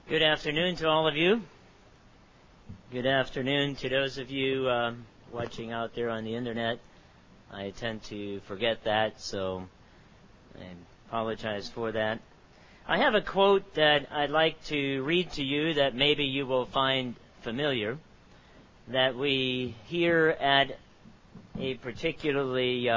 Good afternoon to all of you. Good afternoon to those of you watching out there on the internet. I tend to forget that, so I apologize for that. I have a quote that I'd like to read to you that maybe you will find familiar, that we hear at a particularly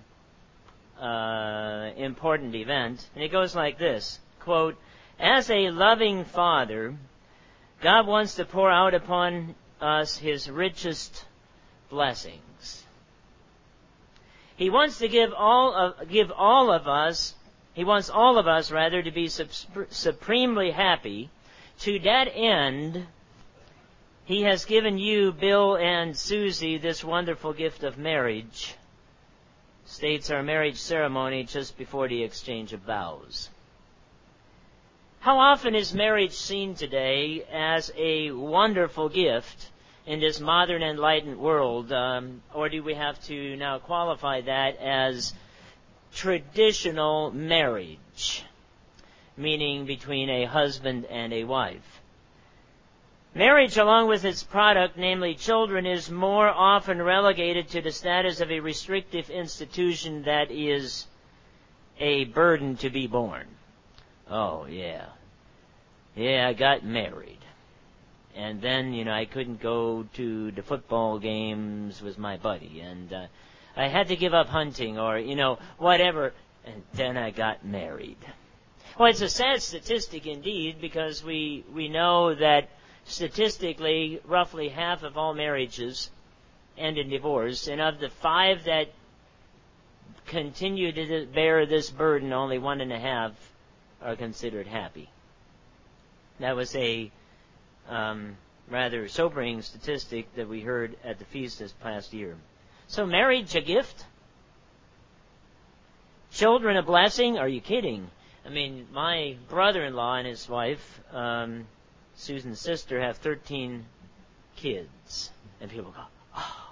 important event. And it goes like this, quote, "As a loving Father, God wants to pour out upon us His richest blessings. He wants to give all of us to be supremely happy. To that end, He has given you, Bill and Susie, this wonderful gift of marriage," states our marriage ceremony just before the exchange of vows. How often is marriage seen today as a wonderful gift in this modern enlightened world? Or do we have to now qualify that as traditional marriage, meaning between a husband and a wife? Marriage, along with its product, namely children, is more often relegated to the status of a restrictive institution that is a burden to be borne. Oh, yeah, I got married. And then, I couldn't go to the football games with my buddy. And I had to give up hunting or, whatever. And then I got married. Well, it's a sad statistic indeed, because we know that statistically roughly half of all marriages end in divorce. And of the 5 that continue to bear this burden, only 1.5 are considered happy. That was a rather sobering statistic that we heard at the feast this past year. So marriage a gift? Children a blessing? Are you kidding? I mean, my brother-in-law and his wife, Susan's sister, have 13 kids. And people go, oh.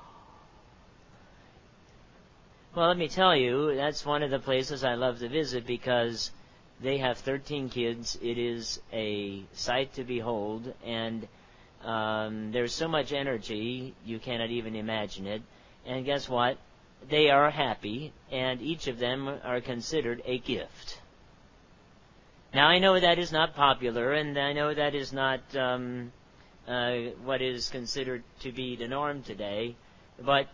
Well, let me tell you, that's one of the places I love to visit, because they have 13 kids. It is a sight to behold, and there's so much energy, you cannot even imagine it. And guess what? They are happy, and each of them are considered a gift. Now, I know that is not popular, and I know that is not what is considered to be the norm today, but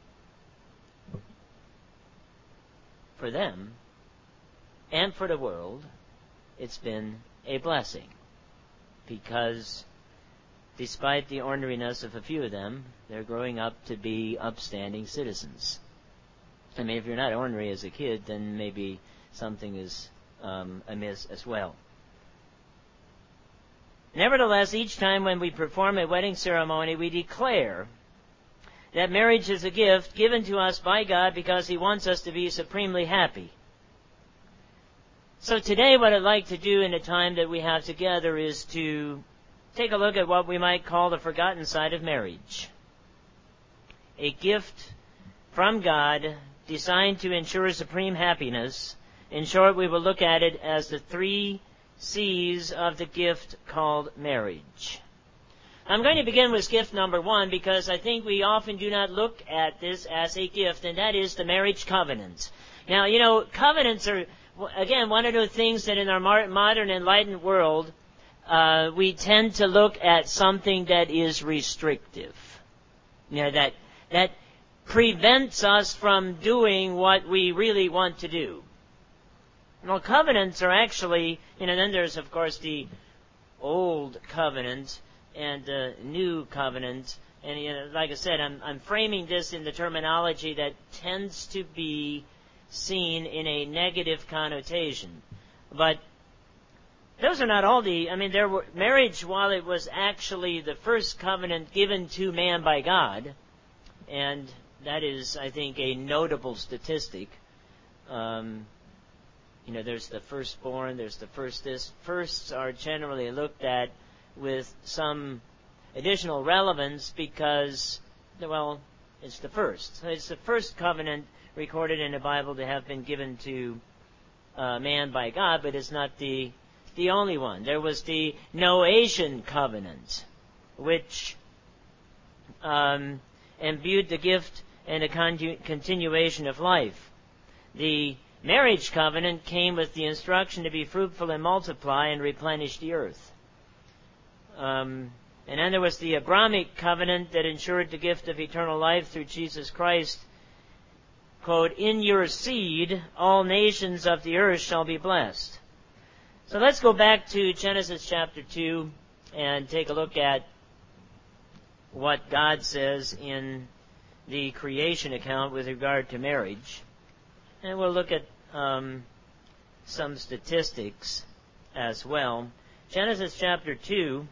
for them, and for the world, it's been a blessing, because despite the orneriness of a few of them, they're growing up to be upstanding citizens. I mean, if you're not ornery as a kid, then maybe something is amiss as well. Nevertheless, each time when we perform a wedding ceremony, we declare that marriage is a gift given to us by God because He wants us to be supremely happy. So today what I'd like to do in the time that we have together is to take a look at what we might call the forgotten side of marriage. A gift from God designed to ensure supreme happiness. In short, we will look at it as the 3 C's of the gift called marriage. I'm going to begin with gift number 1, because I think we often do not look at this as a gift, and that is the marriage covenant. Now, covenants are, again, one of the things that in our modern enlightened world, we tend to look at something that is restrictive. That prevents us from doing what we really want to do. Well, covenants are actually, then there's, of course, the Old Covenant and the New Covenant. And, like I said, I'm framing this in the terminology that tends to be seen in a negative connotation. But those are not all marriage, while it was actually the first covenant given to man by God, and that is, I think, a notable statistic. There's the firstborn, there's the firstest. Firsts are generally looked at with some additional relevance because, it's the first. It's the first covenant recorded in the Bible to have been given to man by God, but it's not the the only one. There was the Noachian covenant, which imbued the gift and a continuation of life. The marriage covenant came with the instruction to be fruitful and multiply and replenish the earth. And then there was the Abrahamic covenant that ensured the gift of eternal life through Jesus Christ. Quote, "In your seed, all nations of the earth shall be blessed." So let's go back to Genesis chapter 2 and take a look at what God says in the creation account with regard to marriage. And we'll look at some statistics as well. Genesis chapter 2,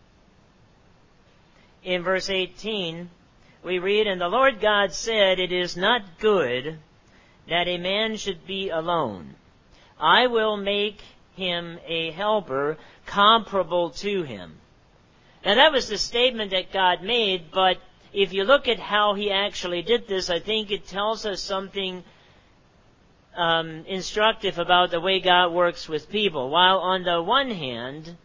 in verse 18, we read, "And the Lord God said, It is not good that a man should be alone. I will make him a helper comparable to him." Now that was the statement that God made, but if you look at how He actually did this, I think it tells us something instructive about the way God works with people. While on the one hand,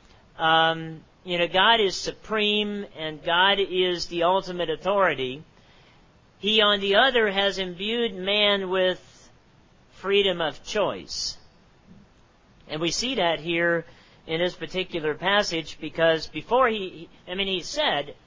God is supreme and God is the ultimate authority, He, on the other, has imbued man with freedom of choice. And we see that here in this particular passage, because before He said,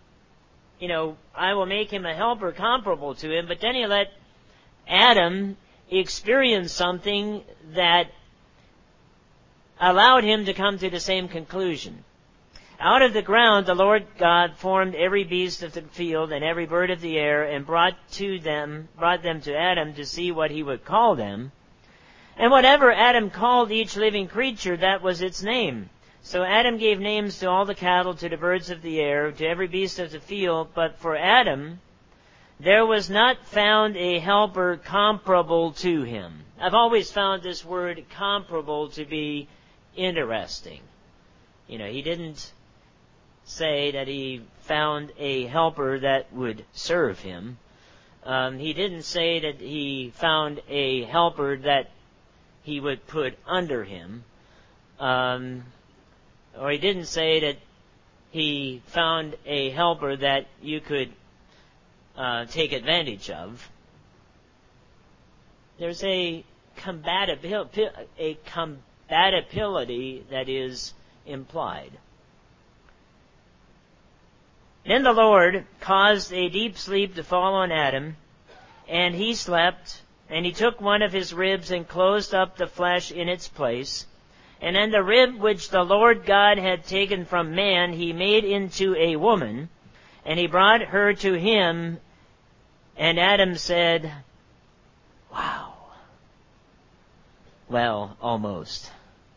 I will make him a helper comparable to him, but then He let Adam experience something that allowed him to come to the same conclusion. "Out of the ground the Lord God formed every beast of the field and every bird of the air, and brought them to Adam to see what he would call them. And whatever Adam called each living creature, that was its name. So Adam gave names to all the cattle, to the birds of the air, to every beast of the field. But for Adam there was not found a helper comparable to him." I've always found this word comparable to be interesting. He didn't say that He found a helper that would serve him. He didn't say that He found a helper that He would put under him. Or He didn't say that He found a helper that you could take advantage of. There's a compatibility that is implied. "Then the Lord caused a deep sleep to fall on Adam, and he slept, and He took one of his ribs and closed up the flesh in its place. And then the rib which the Lord God had taken from man He made into a woman, and He brought her to him. And Adam said, 'Wow.'" Well, almost.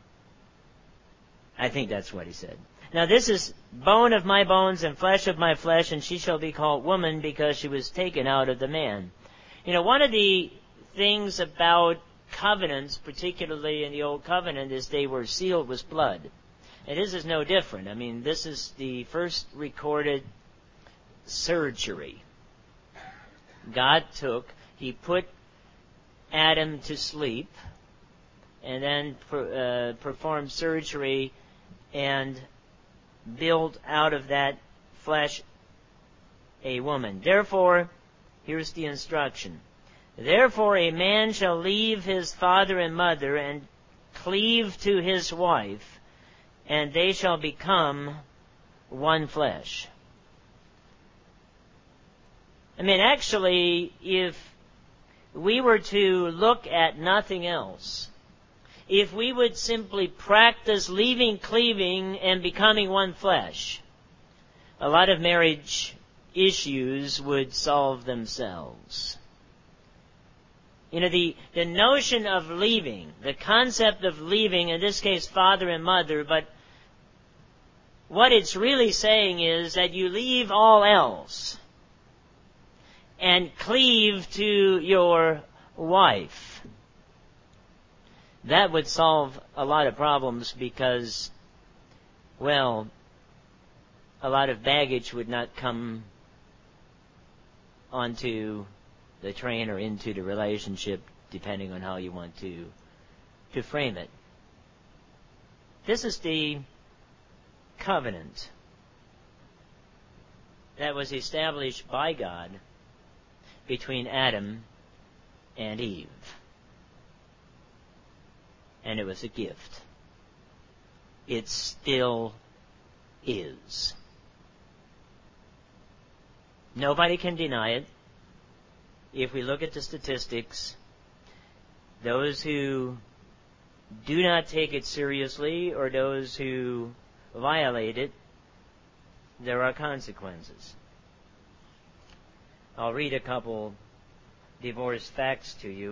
I think that's what he said. "Now this is bone of my bones and flesh of my flesh, and she shall be called woman, because she was taken out of the man." One of the things about covenants, particularly in the Old Covenant, is they were sealed with blood. And this is no different. This is the first recorded surgery. God He put Adam to sleep, and then performed surgery and built out of that flesh a woman. Therefore, here's the instruction. "Therefore a man shall leave his father and mother and cleave to his wife, and they shall become one flesh." Actually, if we were to look at nothing else, if we would simply practice leaving, cleaving, and becoming one flesh, a lot of marriage issues would solve themselves. The notion of leaving, the concept of leaving, in this case father and mother, but what it's really saying is that you leave all else and cleave to your wife. That would solve a lot of problems, because, a lot of baggage would not come onto the train or into the relationship, depending on how you want to frame it. This is the covenant that was established by God between Adam and Eve. And it was a gift. It still is. Nobody can deny it. If we look at the statistics, those who do not take it seriously or those who violate it, there are consequences. I'll read a couple divorce facts to you.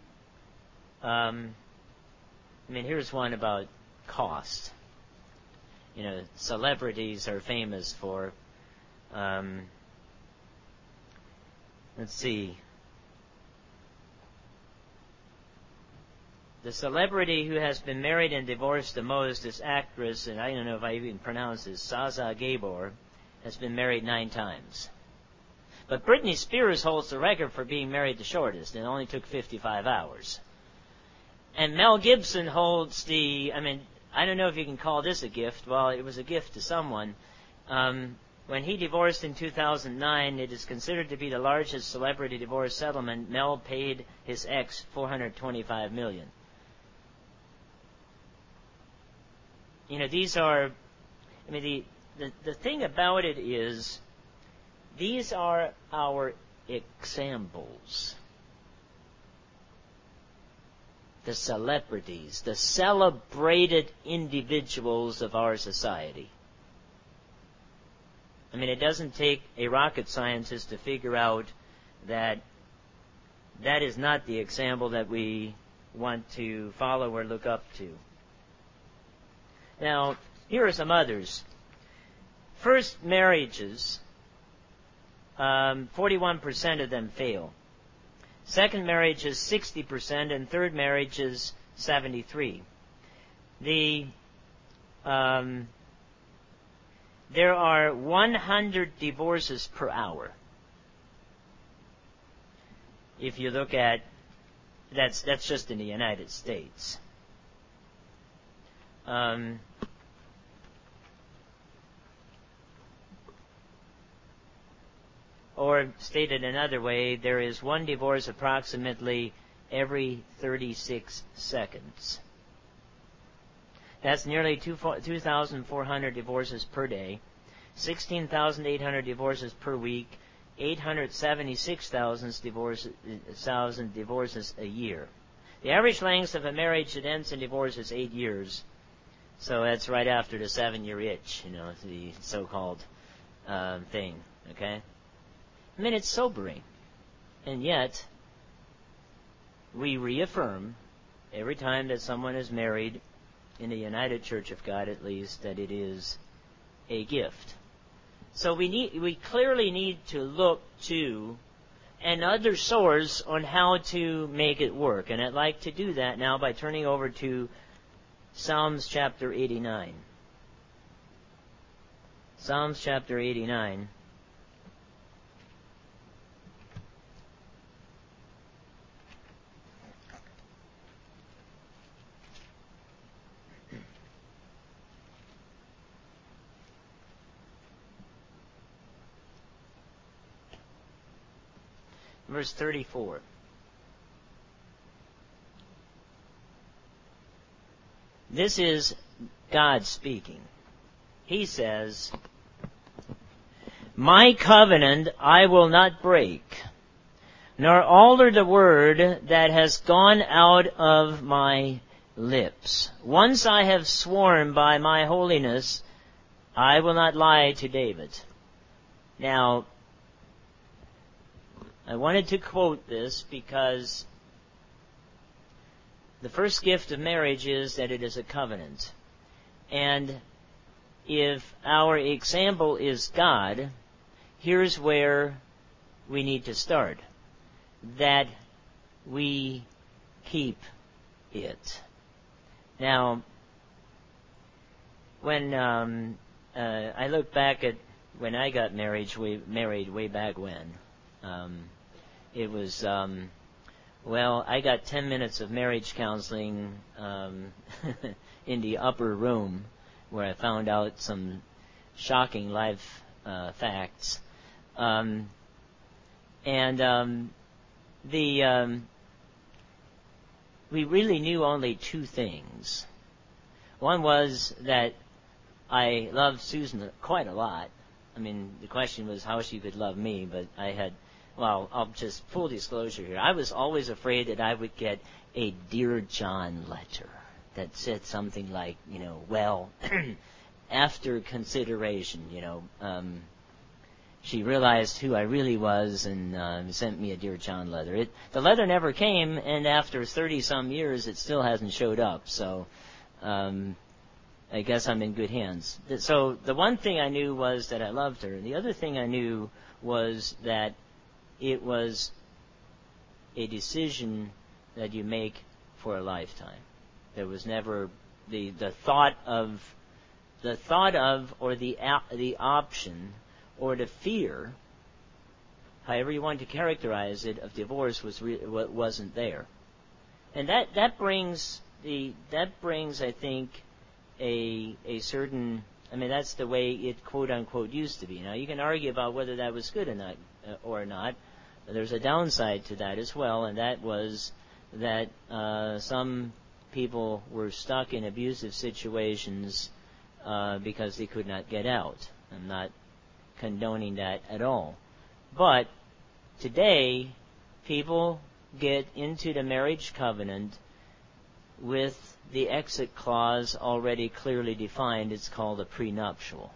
Here's one about cost. Celebrities are famous for, let's see. The celebrity who has been married and divorced the most is actress, and I don't know if I even pronounce this, Zaza Gabor, has been married 9 times. But Britney Spears holds the record for being married the shortest. It only took 55 hours. And Mel Gibson holds I don't know if you can call this a gift. Well, it was a gift to someone. When he divorced in 2009, it is considered to be the largest celebrity divorce settlement. Mel paid his ex $425 million. These are, the thing about it is, these are our examples. The celebrities, the celebrated individuals of our society. It doesn't take a rocket scientist to figure out that that is not the example that we want to follow or look up to. Now, here are some others. First marriages, 41% of them fail. Second marriage is 60%, and third marriage is 73%. There are 100 divorces per hour. If you look at, that's just in the United States. Or stated another way, there is one divorce approximately every 36 seconds. That's nearly 2,400 divorces per day, 16,800 divorces per week, 876,000 divorces a year. The average length of a marriage that ends in divorce is 8 years. So that's right after the 7-year itch, the so-called thing, okay? It's sobering. And yet, we reaffirm every time that someone is married, in the United Church of God at least, that it is a gift. So we clearly need to look to another source on how to make it work. And I'd like to do that now by turning over to Psalms chapter 89. Psalms chapter 89. Verse 34. This is God speaking. He says, "My covenant I will not break, nor alter the word that has gone out of my lips. Once I have sworn by my holiness, I will not lie to David." Now, I wanted to quote this because the first gift of marriage is that it is a covenant. And if our example is God, here's where we need to start. That we keep it. Now, when I look back at when I got married way back when, it was Well, I got 10 minutes of marriage counseling in the upper room where I found out some shocking life facts. We really knew only two things. One was that I loved Susan quite a lot. I mean, the question was how she could love me, but I'll just full disclosure here. I was always afraid that I would get a Dear John letter that said something like, after consideration, she realized who I really was and sent me a Dear John letter. The letter never came, and after 30-some years, it still hasn't showed up. So I guess I'm in good hands. So the one thing I knew was that I loved her. The other thing I knew was that it was a decision that you make for a lifetime. There was never the thought of or the option or the fear, however you want to characterize it, of divorce wasn't there. And that brings I think a certain, that's the way it quote unquote used to be. Now you can argue about whether that was good or not. There's a downside to that as well, and that was that some people were stuck in abusive situations because they could not get out. I'm not condoning that at all. But today, people get into the marriage covenant with the exit clause already clearly defined. It's called a prenuptial.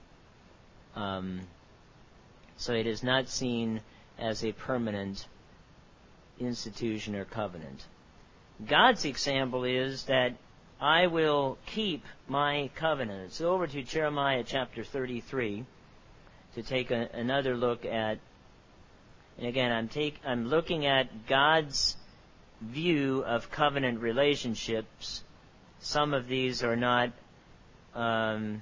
So it is not seen as a permanent institution or covenant. God's example is that I will keep my covenant. So over to Jeremiah chapter 33 to take another look at, and again, I'm looking at God's view of covenant relationships. Some of these are not in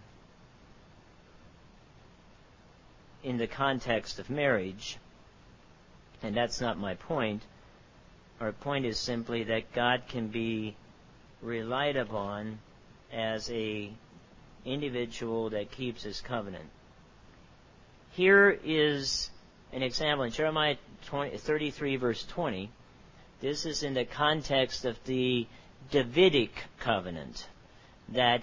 the context of marriage, and that's not my point. Our point is simply that God can be relied upon as a individual that keeps his covenant. Here is an example in Jeremiah 33 verse 20. This is in the context of the Davidic covenant that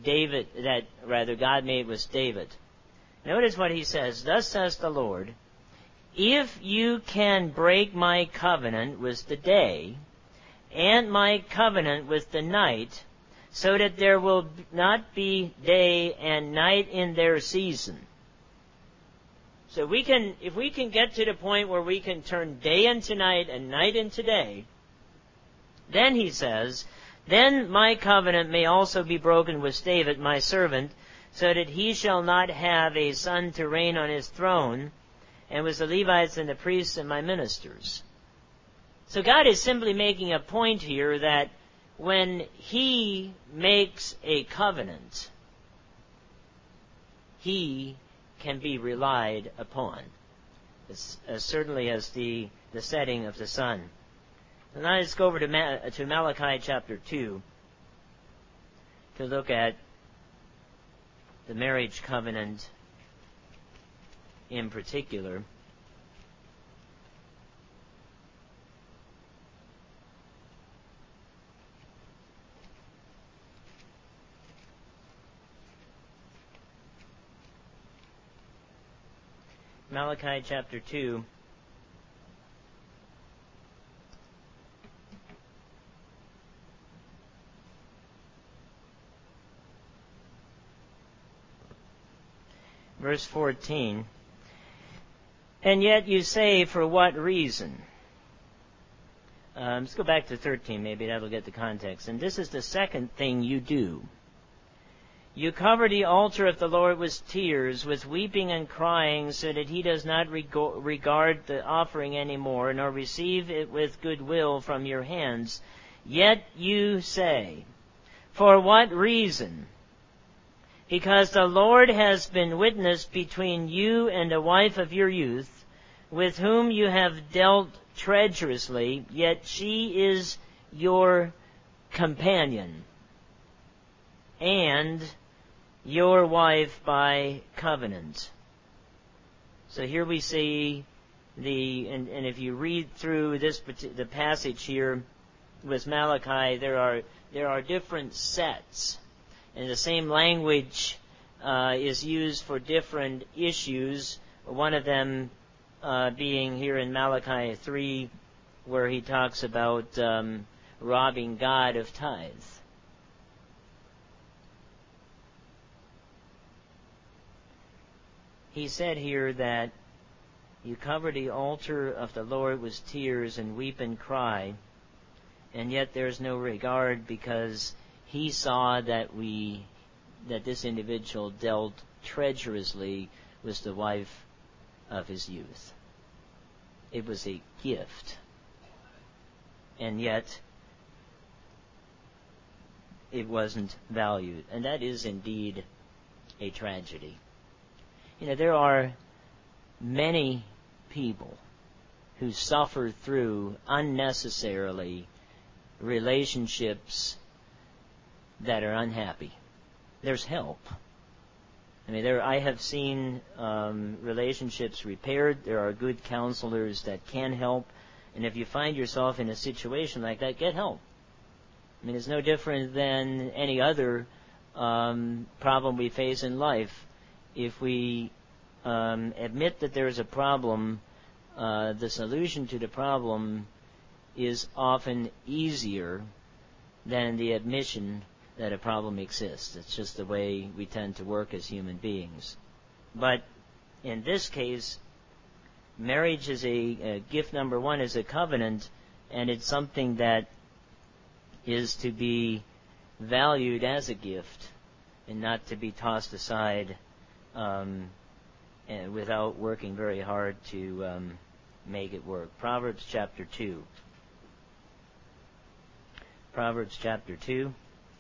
God made with David. Notice what he says. Thus says the Lord, if you can break my covenant with the day and my covenant with the night, so that there will not be day and night in their season. So if we can get to the point where we can turn day into night and night into day, then he says, then my covenant may also be broken with David, my servant, so that he shall not have a son to reign on his throne, and with the Levites and the priests and my ministers. So God is simply making a point here that when he makes a covenant, he can be relied upon, as certainly as the setting of the sun. And now let's go over to Malachi chapter 2 to look at the marriage covenant in particular. Malachi chapter 2. Verse 14. And yet you say, for what reason? Let's go back to 13, maybe that'll get the context. And this is the second thing you do. You cover the altar of the Lord with tears, with weeping and crying, so that he does not regard the offering anymore, nor receive it with goodwill from your hands. Yet you say, for what reason? Because the Lord has been witness between you and the wife of your youth, with whom you have dealt treacherously, yet she is your companion and your wife by covenant. So here we see and if you read through the passage here with Malachi, there are different sets, and the same language is used for different issues. One of them being here in Malachi 3, where he talks about robbing God of tithe. He said here that you cover the altar of the Lord with tears and weep and cry, and yet there's no regard because he saw that this individual dealt treacherously with the wife of his youth. It was a gift, and yet it wasn't valued, and that is indeed a tragedy. There are many people who suffer through unnecessarily relationships that are unhappy. There's help. I have seen relationships repaired. There are good counselors that can help. And if you find yourself in a situation like that, get help. It's no different than any other problem we face in life. If we admit that there is a problem, the solution to the problem is often easier than the admission that a problem exists. It's just the way we tend to work as human beings. But in this case, marriage is a gift. Number one is a covenant, and it's something that is to be valued as a gift and not to be tossed aside and without working very hard to make it work. Proverbs chapter 2. Proverbs chapter 2.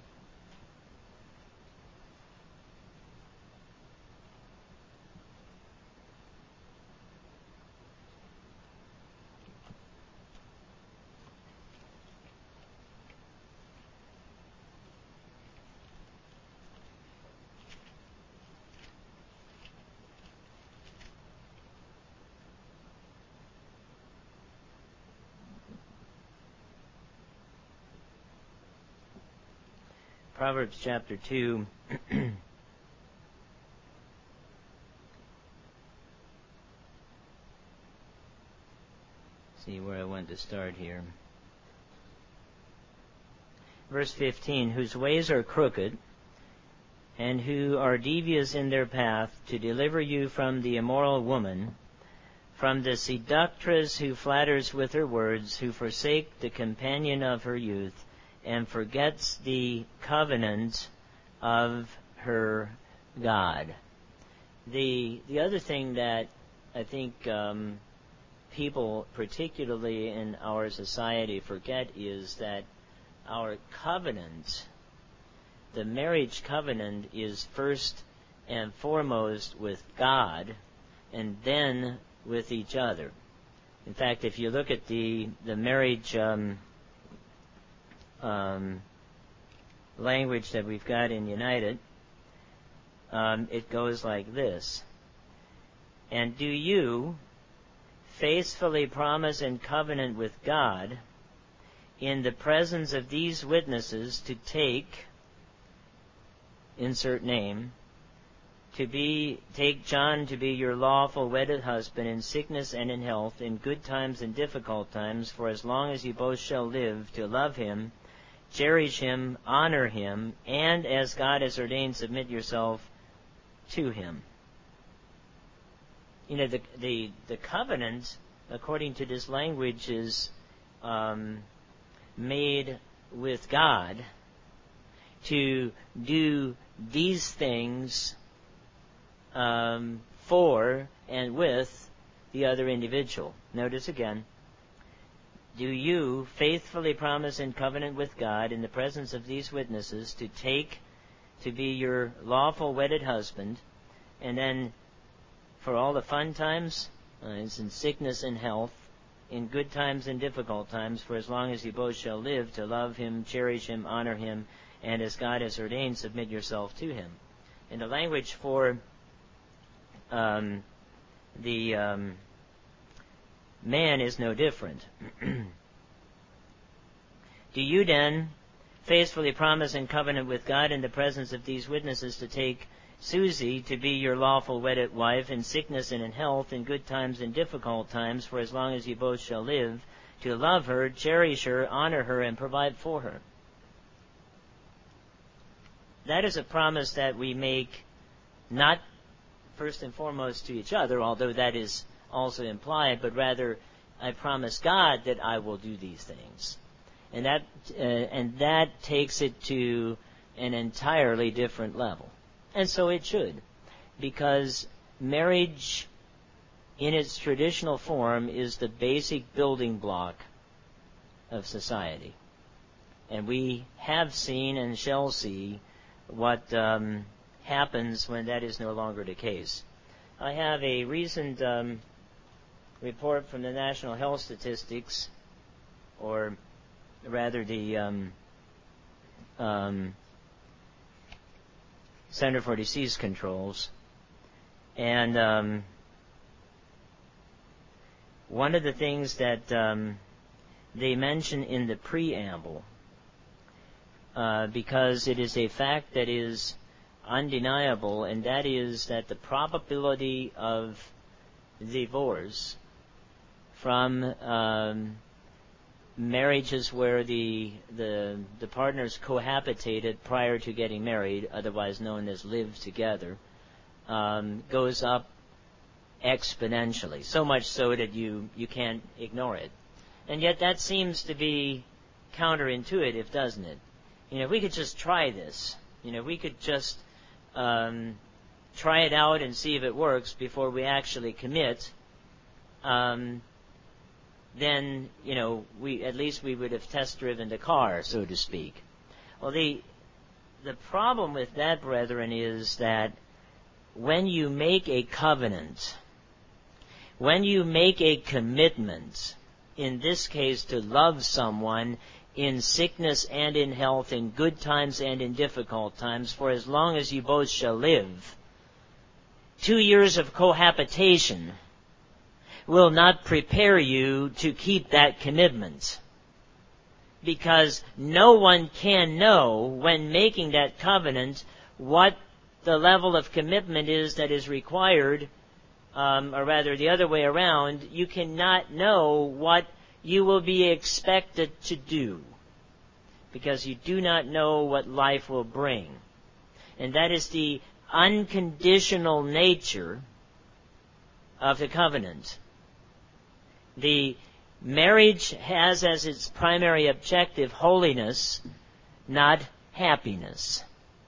Proverbs chapter 2. See where I want to start here. Verse 15, whose ways are crooked, and who are devious in their path, to deliver you from the immoral woman, from the seductress who flatters with her words, who forsake the companion of her youth, and forgets the covenant of her God. The other thing that I think people, particularly in our society, forget is that our covenant, the marriage covenant, is first and foremost with God and then with each other. In fact, if you look at the marriage language that we've got in United, it goes like this. And do you faithfully promise and covenant with God in the presence of these witnesses to take, insert name, take John to be your lawful wedded husband in sickness and in health, in good times and difficult times, for as long as you both shall live, to love him, cherish him, honor him, and as God has ordained, submit yourself to him. The covenant, according to this language, is made with God to do these things for and with the other individual. Notice again. Do you faithfully promise and covenant with God in the presence of these witnesses to take to be your lawful wedded husband, and then for all the fun times, It's in sickness and health, in good times and difficult times, for as long as you both shall live, to love him, cherish him, honor him, and as God has ordained, submit yourself to him. And the language for the man is no different. Do you then faithfully promise and covenant with God in the presence of these witnesses to take Susie to be your lawful wedded wife in sickness and in health, in good times and difficult times, for as long as you both shall live, to love her, cherish her, honor her, and provide for her? That is a promise that we make not first and foremost to each other, although that is also implied, but rather I promise God that I will do these things. And that takes it to an entirely different level. And so it should, because marriage in its traditional form is the basic building block of society. And we have seen and shall see what happens when that is no longer the case. I have a recent report from the National Health Statistics, or rather the Center for Disease Controls, and one of the things that they mention in the preamble, because it is a fact that is undeniable, and that is that the probability of divorce from marriages where the partners cohabitated prior to getting married, otherwise known as live together, goes up exponentially. So much so that you can't ignore it. And yet that seems to be counterintuitive, doesn't it? We could just try this. We could just try it out and see if it works before we actually commit. Then, we would have test-driven the car, so to speak. Well, the problem with that, brethren, is that when you make a covenant, when you make a commitment, in this case to love someone in sickness and in health, in good times and in difficult times, for as long as you both shall live, 2 years of cohabitation will not prepare you to keep that commitment. Because no one can know when making that covenant what the level of commitment is that is required, or rather the other way around. You cannot know what you will be expected to do, because you do not know what life will bring. And that is the unconditional nature of the covenant. The marriage has as its primary objective holiness, not happiness.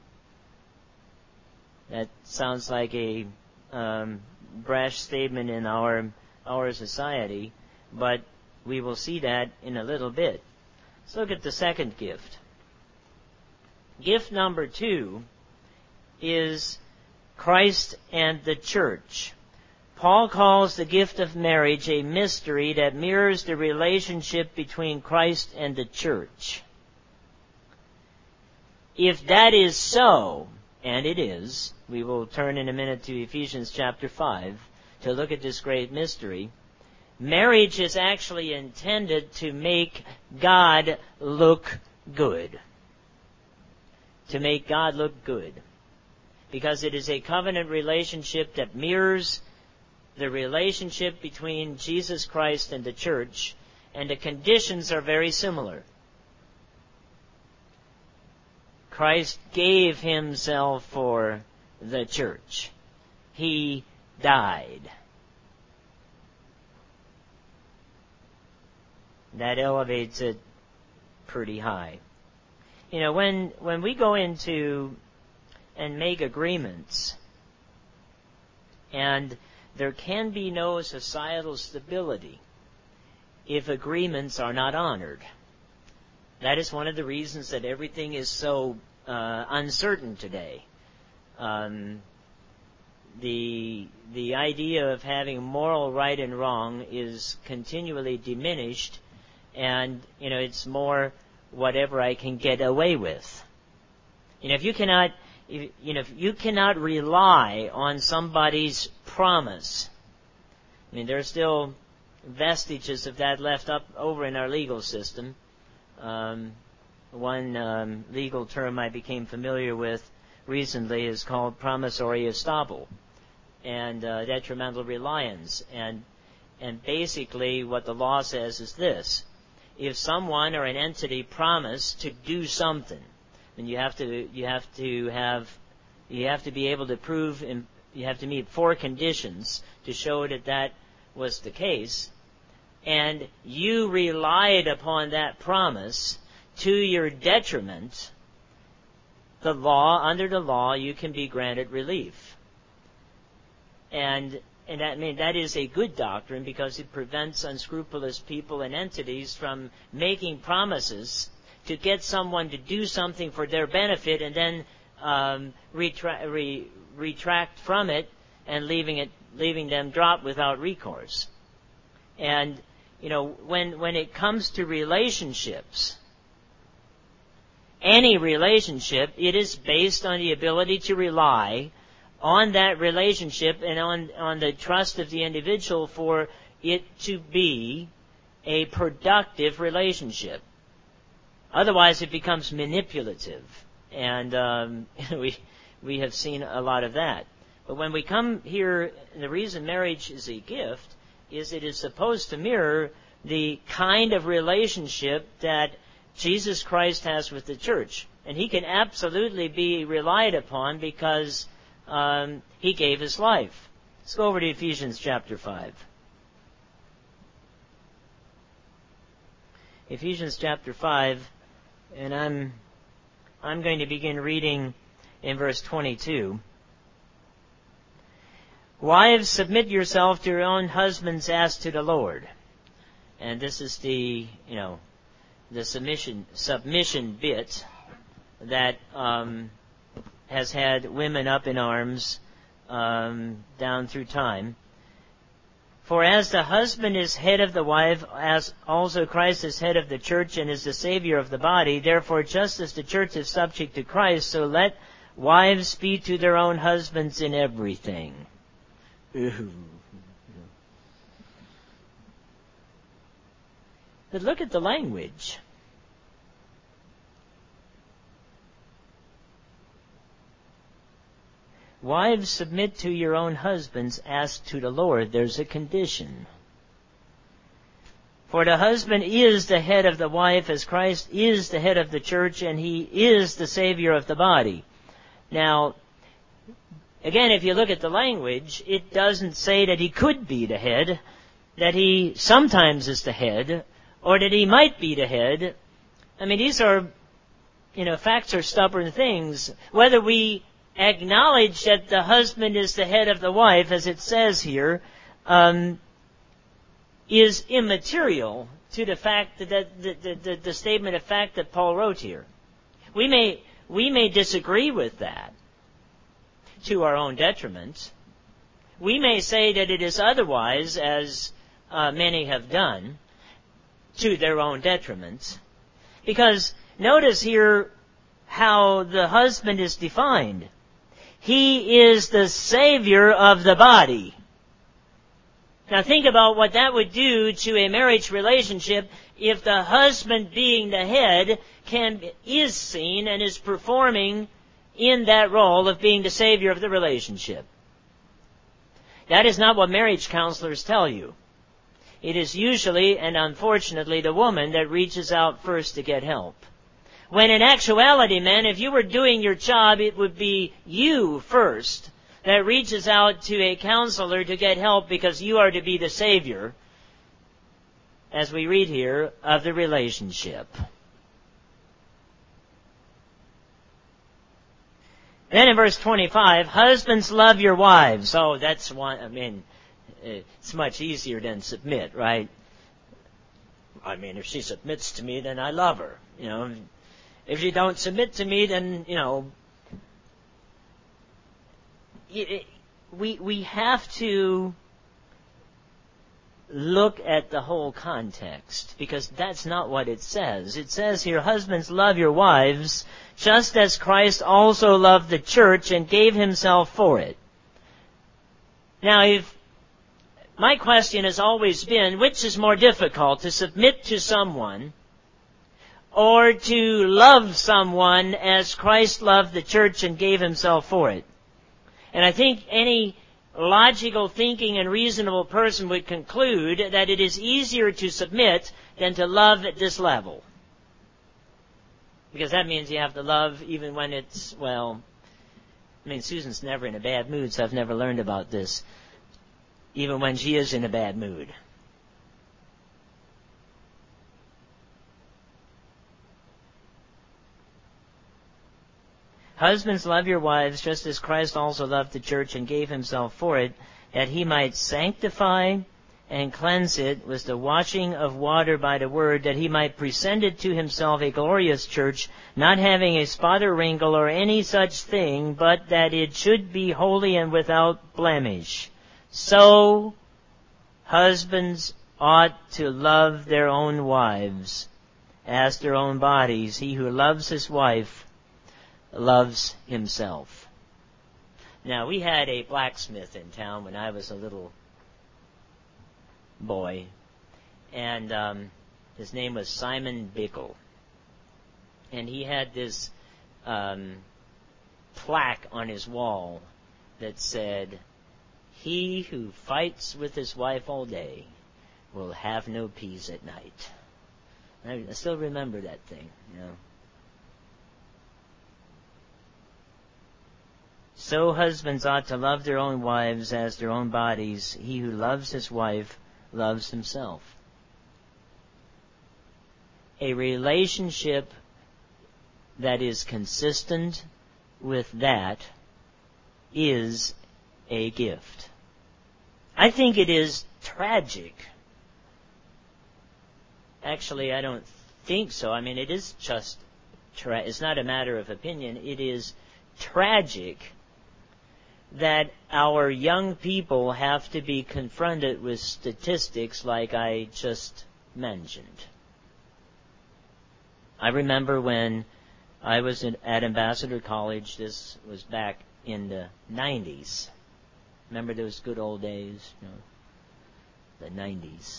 That sounds like a brash statement in our society, but we will see that in a little bit. Let's look at the second gift. Gift number 2 is Christ and the church. Paul calls the gift of marriage a mystery that mirrors the relationship between Christ and the church. If that is so, and it is, we will turn in a minute to Ephesians chapter 5 to look at this great mystery. Marriage is actually intended to make God look good. To make God look good. Because it is a covenant relationship that mirrors the relationship between Jesus Christ and the church, and the conditions are very similar. Christ gave himself for the church. He died. That elevates it pretty high. When we go into and make agreements, and there can be no societal stability if agreements are not honored. That is one of the reasons that everything is so uncertain today. the idea of having moral right and wrong is continually diminished, and it's more whatever I can get away with. If you cannot rely on somebody's promise. There are still vestiges of that left up over in our legal system. One legal term I became familiar with recently is called promissory estoppel and detrimental reliance. And basically what the law says is this: if someone or an entity promised to do something, then you have to be able to prove, and you have to meet 4 conditions to show that was the case, and you relied upon that promise to your detriment, under the law, you can be granted relief. And that is a good doctrine, because it prevents unscrupulous people and entities from making promises to get someone to do something for their benefit and then retract from it and leaving them drop without recourse. And when it comes to relationships, any relationship, it is based on the ability to rely on that relationship and on the trust of the individual for it to be a productive relationship. Otherwise, it becomes manipulative, and we have seen a lot of that. But when we come here, the reason marriage is a gift is it is supposed to mirror the kind of relationship that Jesus Christ has with the church. And he can absolutely be relied upon because he gave his life. Let's go over to Ephesians chapter 5. Ephesians chapter 5, and I'm going to begin reading in verse 22. Wives, submit yourself to your own husbands as to the Lord. And this is the submission bit that has had women up in arms down through time. For as the husband is head of the wife, as also Christ is head of the church and is the Savior of the body, therefore just as the church is subject to Christ, so let wives be to their own husbands in everything. But look at the language. Wives, submit to your own husbands as to the Lord. There's a condition. For the husband is the head of the wife, as Christ is the head of the church, and he is the Savior of the body. Now, again, if you look at the language, it doesn't say that he could be the head, that he sometimes is the head, or that he might be the head. These are, facts are stubborn things. Whether we acknowledge that the husband is the head of the wife, as it says here, is immaterial to the fact that the statement of fact that Paul wrote here. We may disagree with that to our own detriment. We may say that it is otherwise, as many have done, to their own detriment. Because notice here how the husband is defined. He is the Savior of the body. Now think about what that would do to a marriage relationship if the husband, being the head, is seen and is performing in that role of being the Savior of the relationship. That is not what marriage counselors tell you. It is usually, and unfortunately, the woman that reaches out first to get help. When in actuality, men, if you were doing your job, it would be you first that reaches out to a counselor to get help, because you are to be the Savior, as we read here, of the relationship. Then in verse 25, husbands, love your wives. Oh, that's one, it's much easier than submit, right? If she submits to me, then I love her. If she don't submit to me, then, we have to look at the whole context, because that's not what it says. It says here, husbands, love your wives, just as Christ also loved the church and gave himself for it. Now, my question has always been, which is more difficult, to submit to someone or to love someone as Christ loved the church and gave himself for it? And I think any logical thinking and reasonable person would conclude that it is easier to submit than to love at this level. Because that means you have to love even when it's, Susan's never in a bad mood, so I've never learned about this. Even when she is in a bad mood. Husbands, love your wives, just as Christ also loved the church and gave himself for it, that he might sanctify and cleanse it with the washing of water by the word, that he might present it to himself a glorious church, not having a spot or wrinkle or any such thing, but that it should be holy and without blemish. So, husbands ought to love their own wives as their own bodies. He who loves his wife loves himself. Now, we had a blacksmith in town when I was a little boy, and his name was Simon Bickle. And he had this plaque on his wall that said, "He who fights with his wife all day will have no peace at night." I still remember that thing, So husbands ought to love their own wives as their own bodies. He who loves his wife loves himself. A relationship that is consistent with that is a gift. I think it is tragic. Actually, I don't think so. It is just it's not a matter of opinion. It is tragic that our young people have to be confronted with statistics like I just mentioned. I remember when I was at Ambassador College, this was back in the 90s. Remember those good old days? The 90s.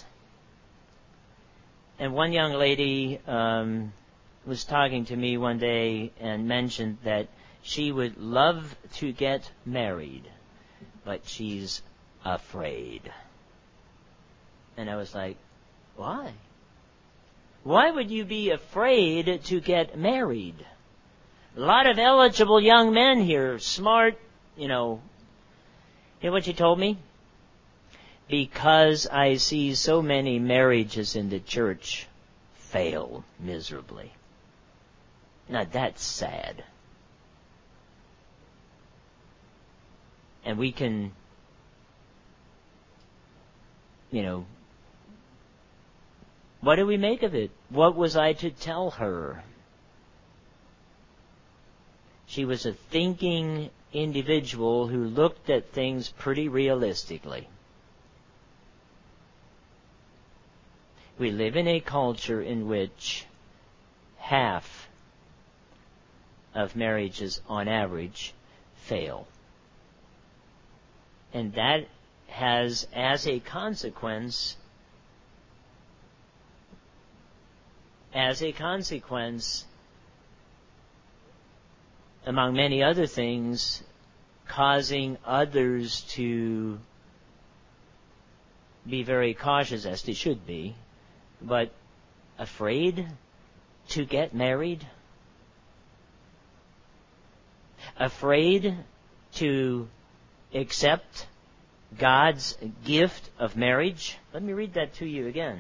And one young lady was talking to me one day and mentioned that she would love to get married, but she's afraid. And I was like, why? Why would you be afraid to get married? A lot of eligible young men here, smart, You know what she told me? Because I see so many marriages in the church fail miserably. Now that's sad. And we can, what do we make of it? What was I to tell her? She was a thinking individual who looked at things pretty realistically. We live in a culture in which half of marriages, on average, fail. And that has, as a consequence, among many other things, causing others to be very cautious, as they should be, but afraid to get married, afraid to accept God's gift of marriage. Let me read that to you again.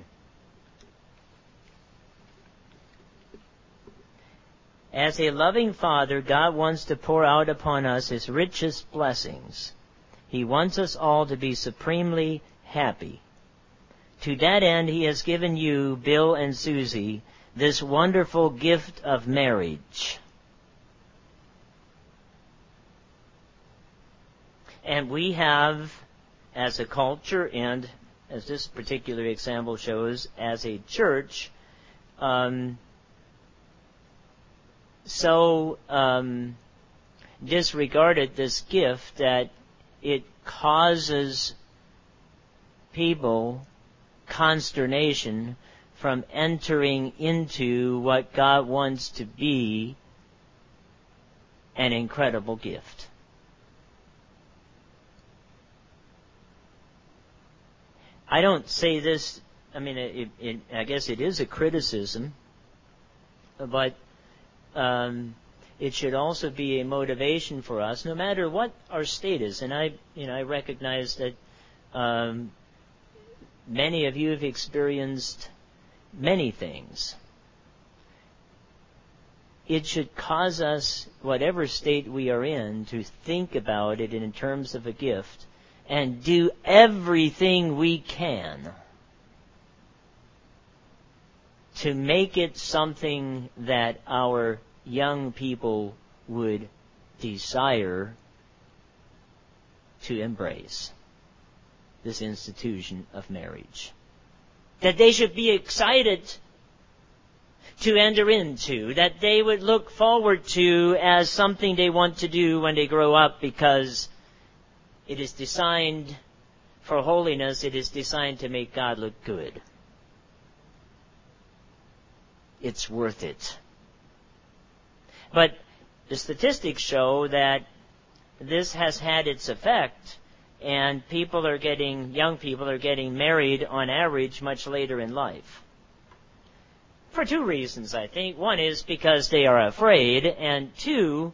As a loving Father, God wants to pour out upon us His richest blessings. He wants us all to be supremely happy. To that end, He has given you, Bill and Susie, this wonderful gift of marriage. And we have, as a culture and, as this particular example shows, as a church, disregarded this gift that it causes people consternation from entering into what God wants to be an incredible gift. I don't say this, I mean, I guess it is a criticism, but it should also be a motivation for us, no matter what our state is. And I recognize that many of you have experienced many things. It should cause us, whatever state we are in, to think about it in terms of a gift and do everything we can to make it something that our young people would desire to embrace, this institution of marriage. That they should be excited to enter into, that they would look forward to as something they want to do when they grow up, because it is designed for holiness, it is designed to make God look good. It's worth it. But the statistics show that this has had its effect, and young people are getting married on average much later in life. For two reasons, I think. One is because they are afraid, and two,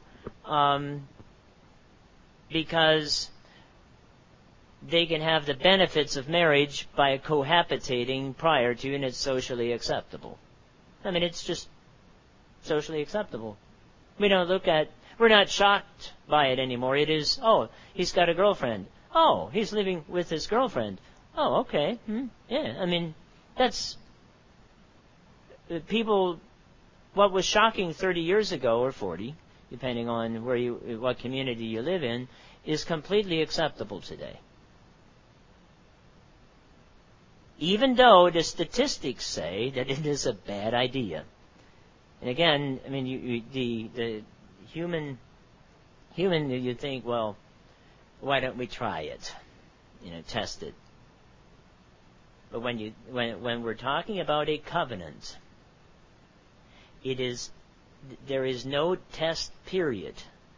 because they can have the benefits of marriage by cohabitating prior to, and it's socially acceptable. I mean, it's just socially acceptable. We're not shocked by it anymore. It is, oh, he's got a girlfriend. Oh, he's living with his girlfriend. Oh, okay. Yeah, I mean, that's people. What was shocking 30 years ago, or 40, depending on what community you live in, is completely acceptable today. Even though the statistics say that it is a bad idea. And again, I mean, the human, you think, well, why don't we try it? Test it. But when we're talking about a covenant, there is no test period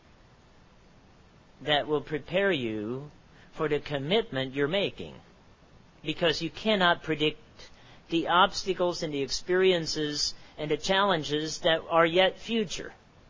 that will prepare you for the commitment you're making, because you cannot predict the obstacles and the experiences and the challenges that are yet future.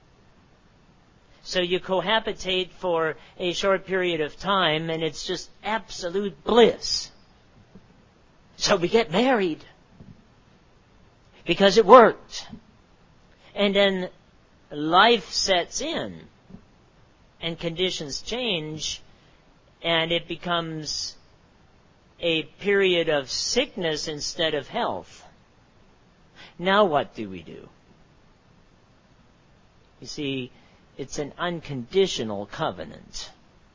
So you cohabitate for a short period of time, and it's just absolute bliss. So we get married because it worked. And then life sets in, and conditions change, and it becomes a period of sickness instead of health. Now what do we do? You see, it's an unconditional covenant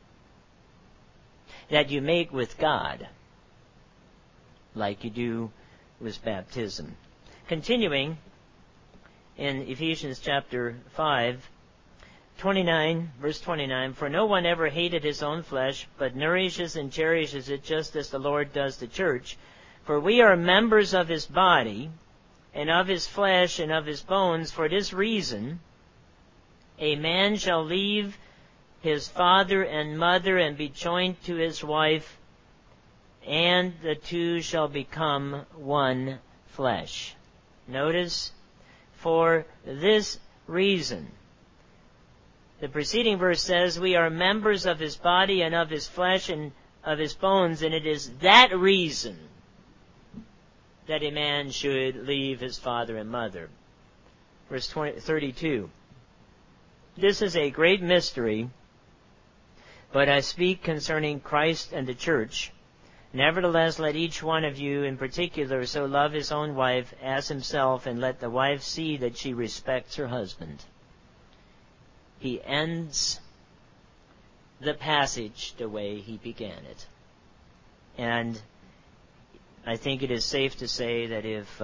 that you make with God, like you do with baptism. Continuing in Ephesians chapter 5, 29, verse 29, "For no one ever hated his own flesh, but nourishes and cherishes it, just as the Lord does the church. For we are members of his body, and of his flesh, and of his bones. For this reason, a man shall leave his father and mother, and be joined to his wife, and the two shall become one flesh." Notice, for this reason. The preceding verse says we are members of his body and of his flesh and of his bones, and it is that reason that a man should leave his father and mother. Verse 32. "This is a great mystery, but I speak concerning Christ and the church. Nevertheless, let each one of you in particular so love his own wife as himself, and let the wife see that she respects her husband." He ends the passage the way he began it. And I think it is safe to say that if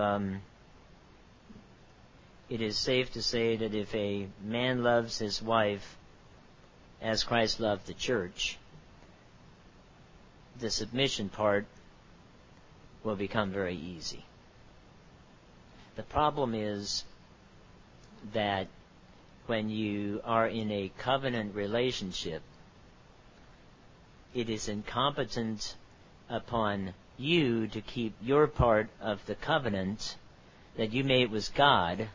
a man loves his wife as Christ loved the church, the submission part will become very easy. The problem is that when you are in a covenant relationship, it is incompetent upon you to keep your part of the covenant that you made with God,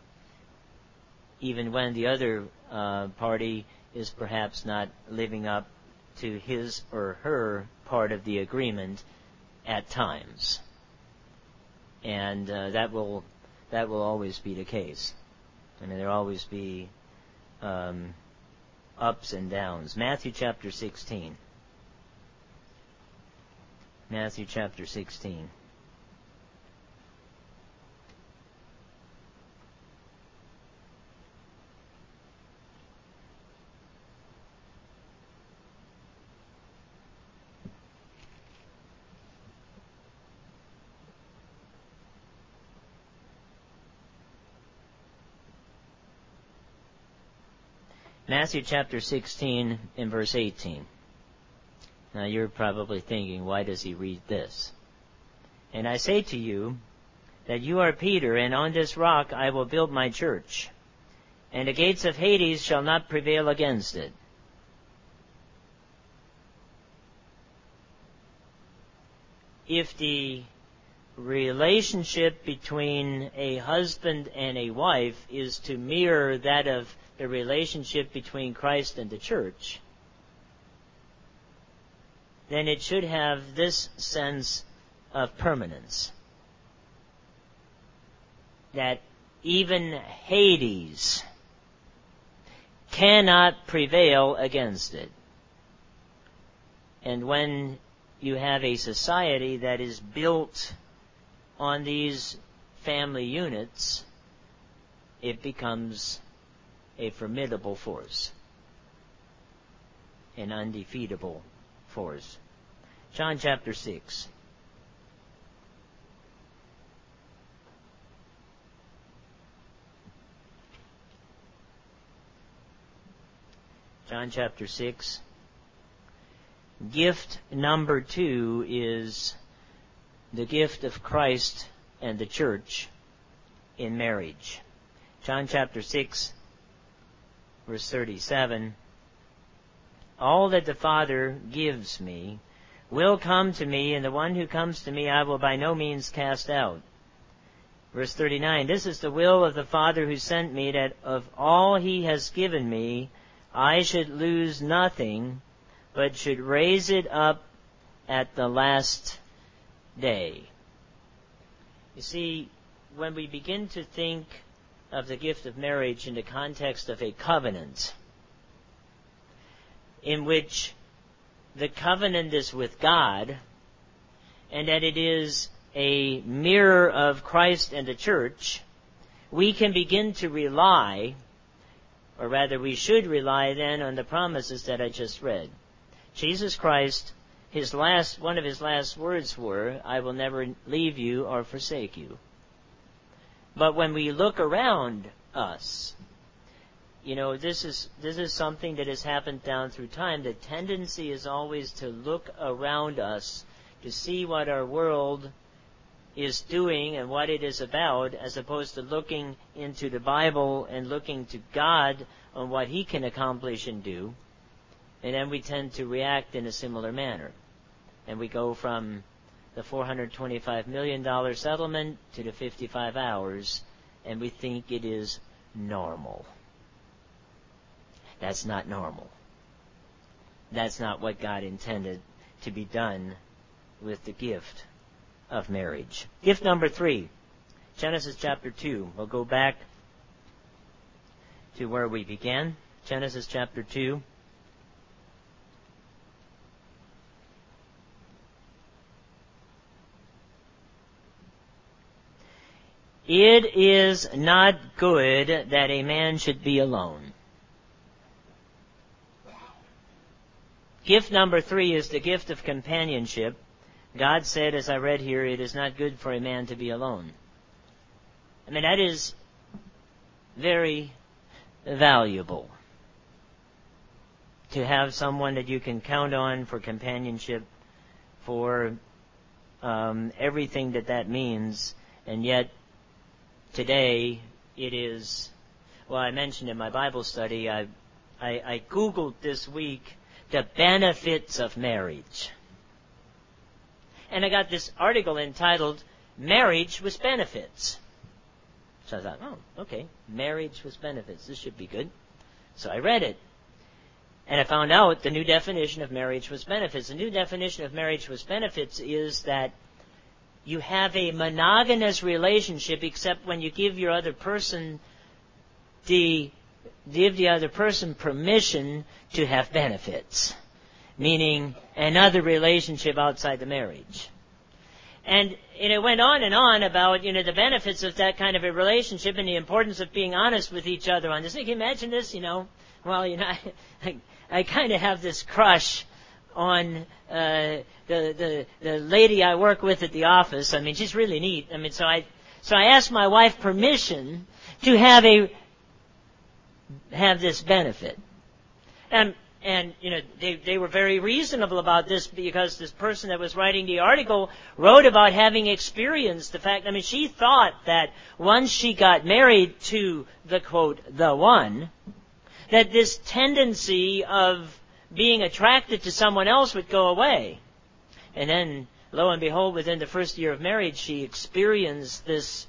even when the other party is perhaps not living up to his or her part of the agreement at times. And that will always be the case. I mean, there will always be ups and downs. Matthew chapter 16. Matthew chapter 16. Matthew chapter 16 and verse 18. Now you're probably thinking, why does he read this? And I say to you that you are Peter, and on this rock I will build my church, and the gates of Hades shall not prevail against it. If the relationship between a husband and a wife is to mirror that of the relationship between Christ and the church, then it should have this sense of permanence, that even Hades cannot prevail against it. And when you have a society that is built on these family units, it becomes a formidable force, an undefeatable force. John chapter 6. John chapter 6. Gift number 2 is the gift of Christ and the church in marriage. John chapter 6, verse 37. All that the Father gives me will come to me, and the one who comes to me I will by no means cast out. Verse 39. This is the will of the Father who sent me, that of all he has given me I should lose nothing, but should raise it up at the last day. You see, when we begin to think of the gift of marriage in the context of a covenant, in which the covenant is with God, and that it is a mirror of Christ and the church, we can begin to rely, or rather we should rely then on the promises that I just read. Jesus Christ, one of his last words were, I will never leave you or forsake you. But when we look around us, this is something that has happened down through time. The tendency is always to look around us to see what our world is doing and what it is about, as opposed to looking into the Bible and looking to God on what he can accomplish and do. And then we tend to react in a similar manner. And we go from the $425 million settlement to the 55 hours, and we think it is normal. That's not normal. That's not what God intended to be done with the gift of marriage. Gift number 3, Genesis chapter 2. We'll go back to where we began. Genesis chapter 2. It is not good that a man should be alone. Gift number 3 is the gift of companionship. God said, as I read here, it is not good for a man to be alone. I mean, that is very valuable, to have someone that you can count on for companionship, for everything that means. And yet, today, it is, well, I mentioned in my Bible study, I Googled this week the benefits of marriage. And I got this article entitled, Marriage with Benefits. So I thought, oh, okay, marriage with benefits. This should be good. So I read it. And I found out the new definition of marriage with benefits. The new definition of marriage with benefits is that you have a monogamous relationship, except when you give your other person permission to have benefits, meaning another relationship outside the marriage. And it went on and on about, the benefits of that kind of a relationship and the importance of being honest with each other on this. Can you imagine this? Well, I kind of have this crush on the lady I work with at the office. I mean, she's really neat. I mean, so I asked my wife permission to have this benefit. And they were very reasonable about this, because this person that was writing the article wrote about having experienced the fact, she thought that once she got married to the, quote, the one, that this tendency of being attracted to someone else would go away. And then, lo and behold, within the first year of marriage, she experienced this,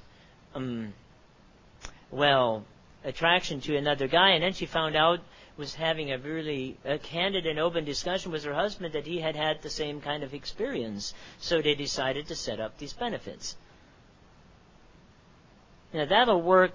attraction to another guy, and then she found out, was having a really candid and open discussion with her husband, that he had the same kind of experience. So they decided to set up these benefits. Now that'll work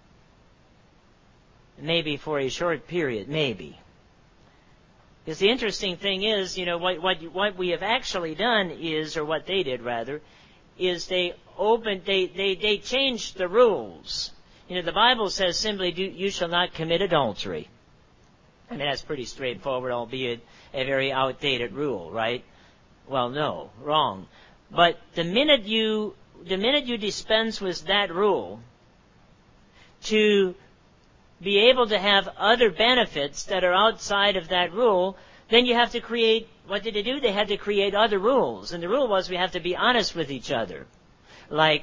maybe for a short period, maybe. Because the interesting thing is, what we have actually done is, or what they did rather, is they changed the rules. The Bible says simply, you shall not commit adultery. I mean, that's pretty straightforward, albeit a very outdated rule, right? Well, no, wrong. But the minute you dispense with that rule, to be able to have other benefits that are outside of that rule, then you have to create, what did they do? They had to create other rules. And the rule was we have to be honest with each other. Like,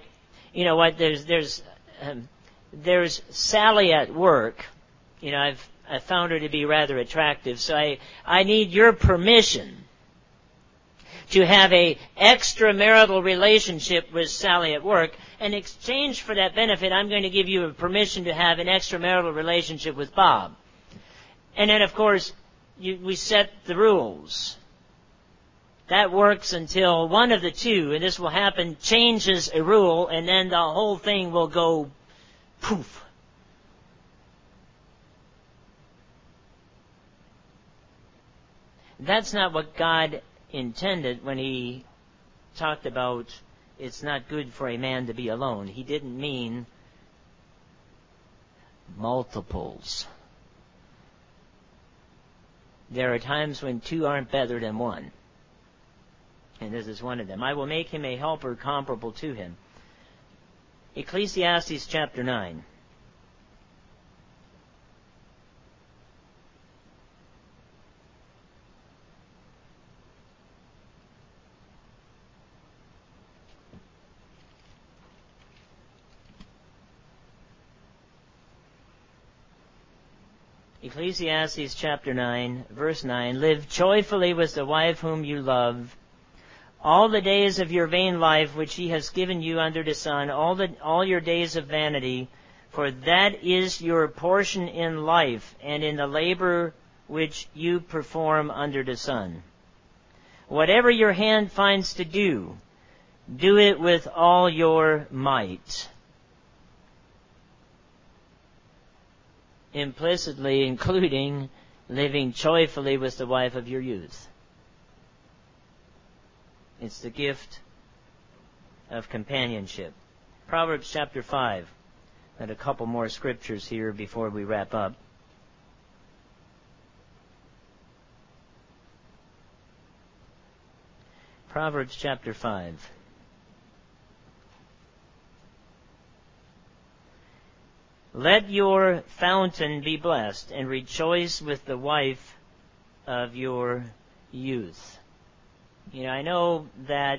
there's Sally at work. I found her to be rather attractive, so I need your permission to have a extramarital relationship with Sally at work. In exchange for that benefit, I'm going to give you a permission to have an extramarital relationship with Bob. And then, of course, we set the rules. That works until one of the two, and this will happen, changes a rule, and then the whole thing will go poof. That's not what God intended when He talked about it's not good for a man to be alone. He didn't mean multiples. There are times when two aren't better than one. And this is one of them. I will make him a helper comparable to him. Ecclesiastes chapter 9. Ecclesiastes chapter 9, verse 9, Live joyfully with the wife whom you love, all the days of your vain life which He has given you under the sun, all your days of vanity, for that is your portion in life and in the labor which you perform under the sun. Whatever your hand finds to do, do it with all your might. Implicitly including living joyfully with the wife of your youth. It's the gift of companionship. Proverbs chapter 5. And a couple more scriptures here before we wrap up. Proverbs chapter 5. Let your fountain be blessed, and rejoice with the wife of your youth. I know that,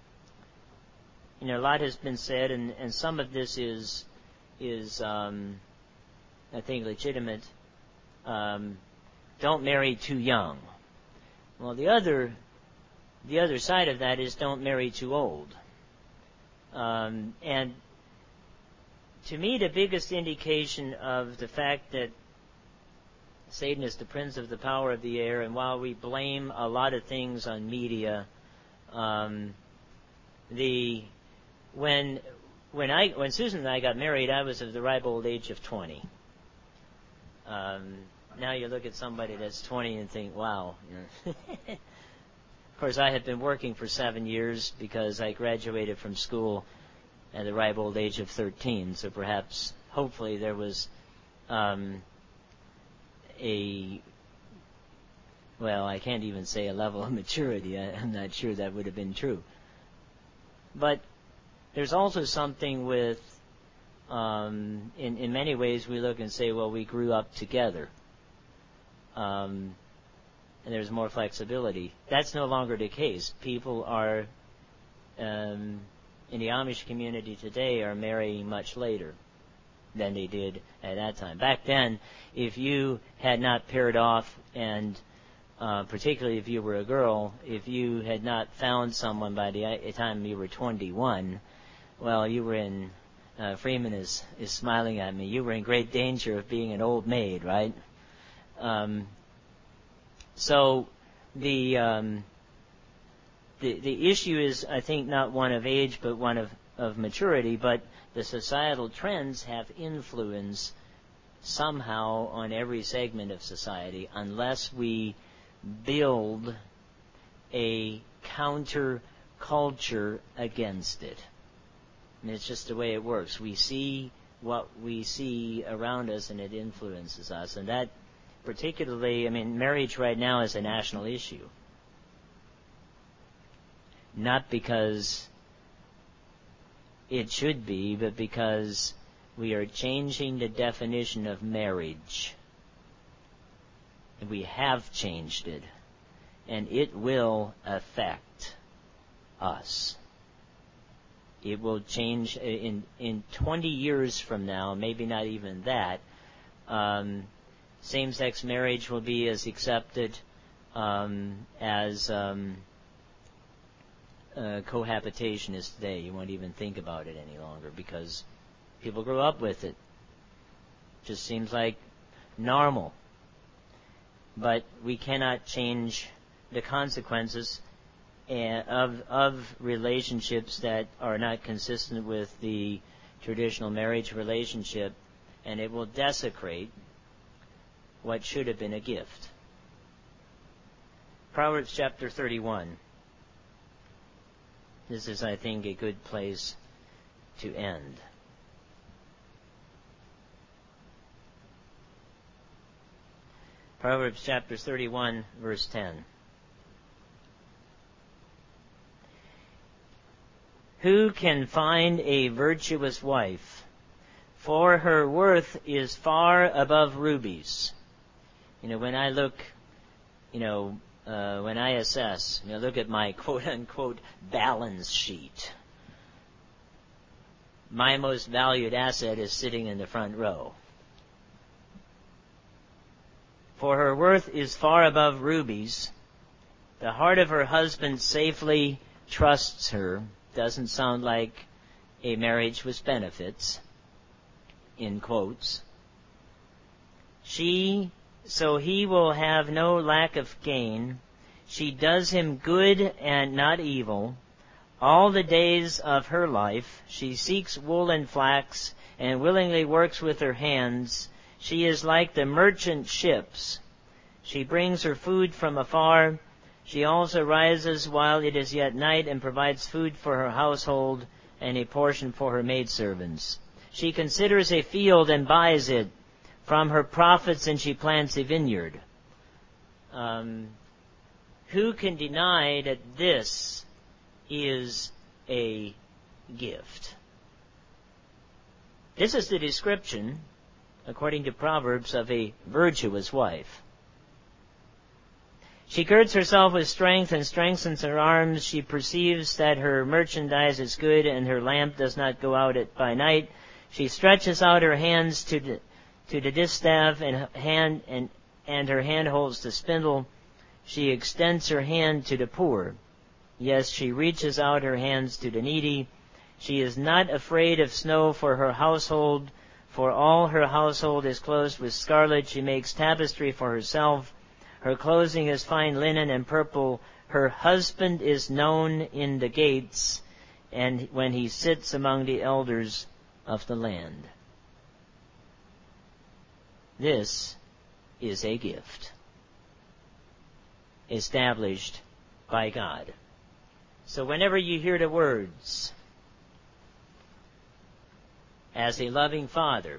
a lot has been said, and some of this is I think, legitimate. Don't marry too young. Well, the other side of that is don't marry too old. And to me, the biggest indication of the fact that Satan is the prince of the power of the air, and while we blame a lot of things on media, when Susan and I got married, I was of the ripe old age of 20. Now you look at somebody that's 20 and think, wow. Of course, I had been working for 7 years because I graduated from school at the ripe old age of 13. So perhaps, hopefully, there was I can't even say a level of maturity. I'm not sure that would have been true. But there's also something with, in many ways, we look and say, well, we grew up together. And there's more flexibility. That's no longer the case. People are, in the Amish community today, are marrying much later than they did at that time. Back then, if you had not paired off, and particularly if you were a girl, if you had not found someone by the time you were 21, well, you were in, Freeman is smiling at me, you were in great danger of being an old maid, right? So the issue is, I think, not one of age, but one of maturity, but the societal trends have influence somehow on every segment of society unless we build a counter culture against it. I mean, it's just the way it works. We see what we see around us, and it influences us. And that particularly, marriage right now is a national issue. Not because it should be, but because we are changing the definition of marriage. We have changed it, and it will affect us. It will change in 20 years from now, maybe not even that. Same-sex marriage will be as accepted as cohabitation is today. You won't even think about it any longer because people grew up with it. Just seems like normal. But we cannot change the consequences of relationships that are not consistent with the traditional marriage relationship, and it will desecrate what should have been a gift. Proverbs chapter 31. This is, I think, a good place to end. Proverbs chapter 31, verse 10. Who can find a virtuous wife? For her worth is far above rubies. When I look, when I assess, look at my quote-unquote balance sheet. My most valued asset is sitting in the front row. For her worth is far above rubies. The heart of her husband safely trusts her. Doesn't sound like a marriage with benefits, in quotes. So he will have no lack of gain. She does him good and not evil. All the days of her life she seeks wool and flax, and willingly works with her hands. She is like the merchant ships. She brings her food from afar. She also rises while it is yet night and provides food for her household and a portion for her maidservants. She considers a field and buys it. From her profits and she plants a vineyard. Who can deny that this is a gift. This is the description, according to Proverbs, of a virtuous wife. She girds herself with strength and strengthens her arms. She perceives that her merchandise is good and her lamp does not go out by night. She stretches out her hands to the distaff and her hand holds the spindle. She extends her hand to the poor. Yes, she reaches out her hands to the needy. She is not afraid of snow for her household, for all her household is clothed with scarlet. She makes tapestry for herself. Her clothing is fine linen and purple. Her husband is known in the gates, and when he sits among the elders of the land. This is a gift established by God. So whenever you hear the words, as a loving Father,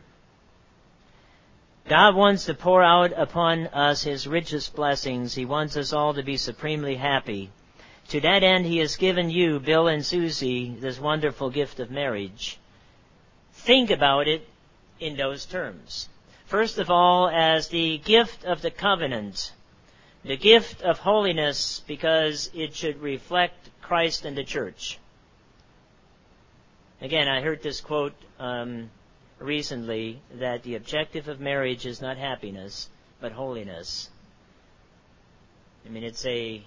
God wants to pour out upon us His richest blessings. He wants us all to be supremely happy. To that end, He has given you, Bill and Susie, this wonderful gift of marriage. Think about it in those terms. First of all, as the gift of the covenant, the gift of holiness, because it should reflect Christ and the church. Again, I heard this quote recently, that the objective of marriage is not happiness, but holiness. I mean, it's a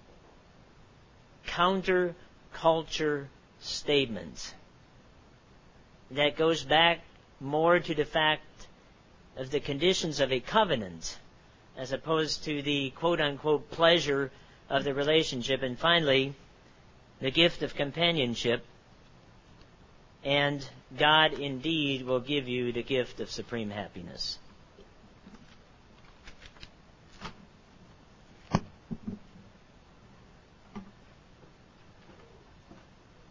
counter-culture statement that goes back more to the fact of the conditions of a covenant as opposed to the quote-unquote pleasure of the relationship. And finally, the gift of companionship. And God indeed will give you the gift of supreme happiness.